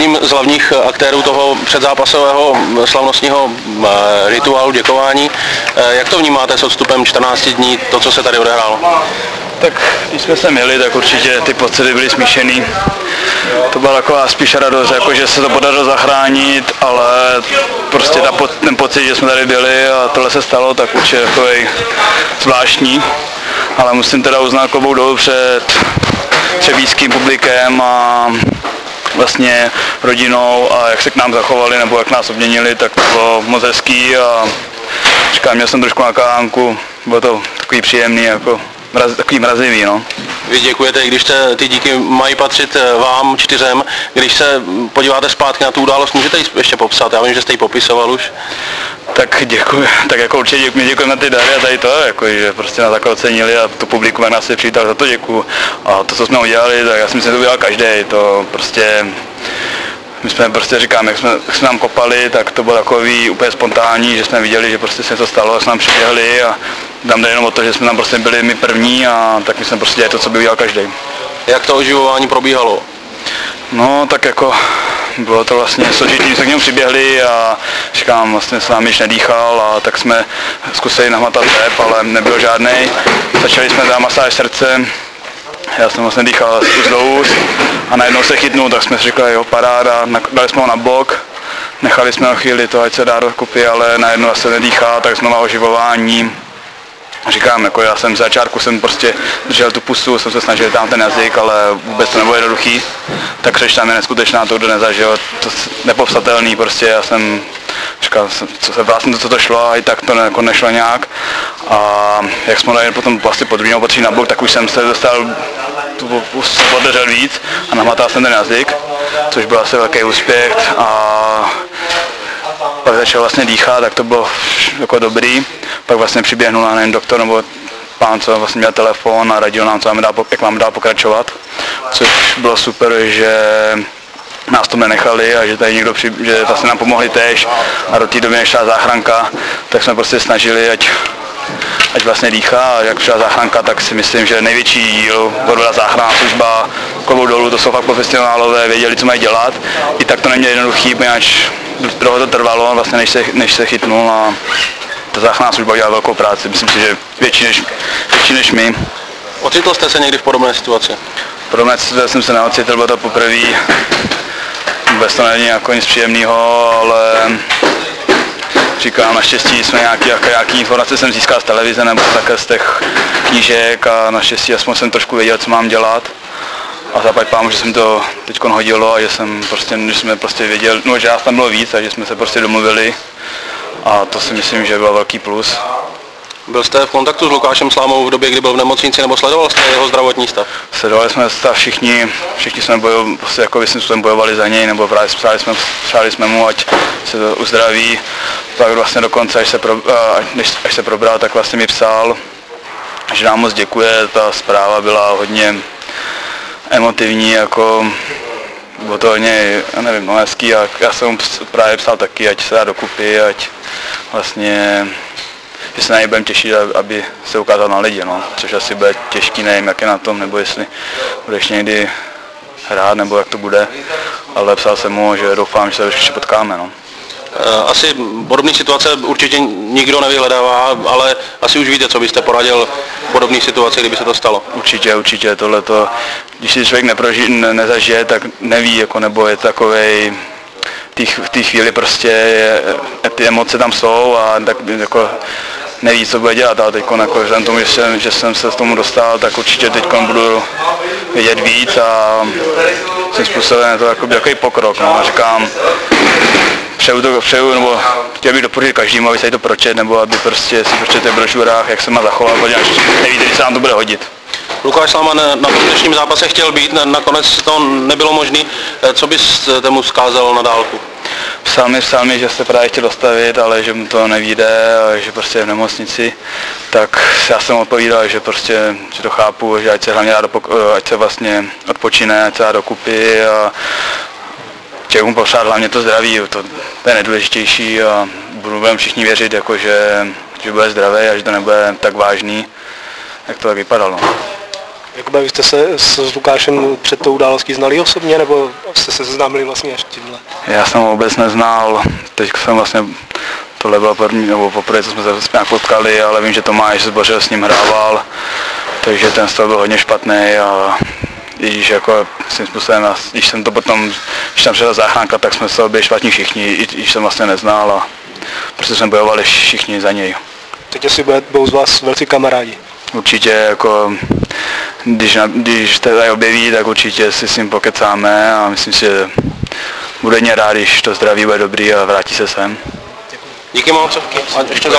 jedním z hlavních aktérů toho předzápasového slavnostního rituálu děkování. Jak to vnímáte s odstupem 14 dní, to, co se tady odehrálo? Tak když jsme se měli, tak určitě ty pocity byly smíšený. To byla taková spíš radost, jako že se to podařilo zachránit, ale prostě ten pocit, že jsme tady byli a tohle se stalo, tak určitě takový zvláštní. Ale musím teda uznat klobouk dolů před třebíčským publikem a vlastně rodinou a jak se k nám zachovali nebo jak nás obměnili, tak to bylo moc hezký a říkám, měl jsem trošku na kánku, bylo to takový příjemný, jako takový mrazivý, no. Vy děkujete, i když ty díky mají patřit vám 4. Když se podíváte zpátky na tu událost, můžete ji ještě popsat? Já vím, že jste ji popisoval už. Tak děkuji, tak jako určitě děkujeme na ty dary a tady to, jako, že prostě nás takhle ocenili a to publikum, jak nás se přivítal, za to děkuji. A to, co jsme udělali, tak já si myslím, že to udělal každý, to prostě, my jsme prostě říkám, jak jsme nám kopali, tak to bylo takový úplně spontánní, že jsme viděli, že prostě se to stalo, jsme nám přiběhli a tam jde jenom o to, že jsme tam prostě byli my první a tak my jsme prostě dělali to, co by udělal každý. Jak to oživování probíhalo? No tak jako bylo to vlastně složitý, jsme k němu přiběhli a říkám, vlastně s námi již nedýchal a tak jsme zkusili nahmatat tep, ale nebyl žádnej. Začali jsme dát masáž srdce, já jsem vlastně dýchal z do a najednou se chytnul, tak jsme si říkali, jo, paráda, dali jsme ho na bok, nechali jsme ho chvíli to, ať se dá dokupy, ale najednou se nedýchá, tak znova oživování. Říkám, jako já jsem v začátku prostě držel tu pusu, jsem se snažil tam ten jazyk, ale vůbec to nebylo jednoduchý. Tak řeč tam je neskutečná, to kdo nezažil, to nepopsatelný prostě, já jsem říkal, co to šlo a i tak to jako nešlo nějak. A jak jsme dali potom vlastně po druhém opatření na bok, tak už jsem se dostal tu podařil víc a nahmatal jsem ten jazyk, což byl asi velký úspěch a pak začal vlastně dýchat, tak to bylo jako dobrý. Pak vlastně přiběhnul na doktor nebo pán, co vlastně měl telefon a radil nám, jak máme dál pokračovat. Což bylo super, že nás to nenechali a že tady někdo že vlastně nám pomohli též a do té doby než šla záchranka, tak jsme prostě snažili, ať vlastně dýchá a jak přišla záchranka, tak si myslím, že největší díl odvedla záchranná služba, klobouk dolů, to jsou fakt profesionálové, věděli, co mají dělat. I tak to nemělo jednoduchý, poněvadž dlouho to trvalo, vlastně než se chytnul a ta záchranná služba dělala velkou práci, myslím si, že větší než my. Ocitl jste se někdy v podobné situaci? V podobné situaci jsem se neocitl, bylo to poprvé. Vůbec to není jako nic příjemného, ale říkám, naštěstí jsme nějaký informace jsem získal z televize nebo také z těch knížek a naštěstí aspoň jsem trošku věděl, co mám dělat. A zaplať pámu, že jsem to teď hodilo a že jsme prostě věděli, no, že nás tam bylo víc a že jsme se prostě domluvili. A to si myslím, že byl velký plus. Byl jste v kontaktu s Lukášem Slámou v době, kdy byl v nemocnici, nebo sledoval jste jeho zdravotní stav? Sledovali jsme stav všichni jsme prostě jako jsme bojovali za něj, nebo právě přáli jsme mu, ať se to uzdraví. Pak vlastně dokonce, až se probral, tak vlastně mi psal, že nám moc děkuje, ta zpráva byla hodně emotivní, jako bylo to hodně, nevím, hezký a já jsem mu právě psal taky, ať se dá dokupy, ať vlastně, že se na něj budeme těšit, aby se ukázal na lidi, no, což asi bude těžký, nevím, jak je na tom, nebo jestli budeš někdy hrát, nebo jak to bude, ale psal jsem mu, že doufám, že se ještě potkáme, no. Asi podobné situace určitě nikdo nevyhledává, ale asi už víte, co byste poradil v podobné situaci, kdyby se to stalo. Určitě, tohleto, když si člověk nezažije, tak neví, jako, nebo je takovej, v té chvíli prostě ty emoce tam jsou a tak jako neví, co bude dělat, ale teď jako, vzhledem tomu, že jsem se k tomu dostal, tak určitě teď budu vědět víc a tím způsobem je to takový pokrok, no, a říkám, přeju, nebo chtěl bych doporučit každému, aby se to pročet, nebo aby prostě si pročetl v brožurách, jak se má zachovat, protože nevíte, kdy se nám to bude hodit. Lukáš Slama na tom dnešním zápase chtěl být, nakonec to nebylo možné. Co byste mu vzkázal na dálku? Psal mi, že se právě chtěl dostavit, ale že mu to nevyjde a že prostě je v nemocnici, tak já jsem odpovídal, že prostě že to chápu, že ať se hlavně ať se vlastně odpočine, ať se dá dokupy a chtěl mu popřát hlavně to zdraví, to je nejdůležitější a budeme všichni věřit, jako, že bude zdravý a že to nebude tak vážný, jak to tak vypadalo. Jakoby vy jste se s Lukášem před tou událostí znali osobně, nebo jste se seznámili vlastně až tímhle? Já jsem ho vůbec neznal, teď jsem vlastně, tohle bylo první, nebo poprvé, co jsme se nějak potkali, ale vím, že Tomáš Zbořil s ním hrával, takže ten stav byl hodně špatný a když jako svým způsobem, když jsem to potom, když tam přišla záchranka, tak jsme se byli špatní všichni, i když jsem vlastně neznal a prostě jsme bojovali všichni za něj. Teď asi budou z vás velcí kamarádi. Určitě jako, když tady objeví, tak určitě si s ním pokecáme a myslím si, že bude mě rád, když to zdraví bude dobrý a vrátí se sem. Díky moc. A ještě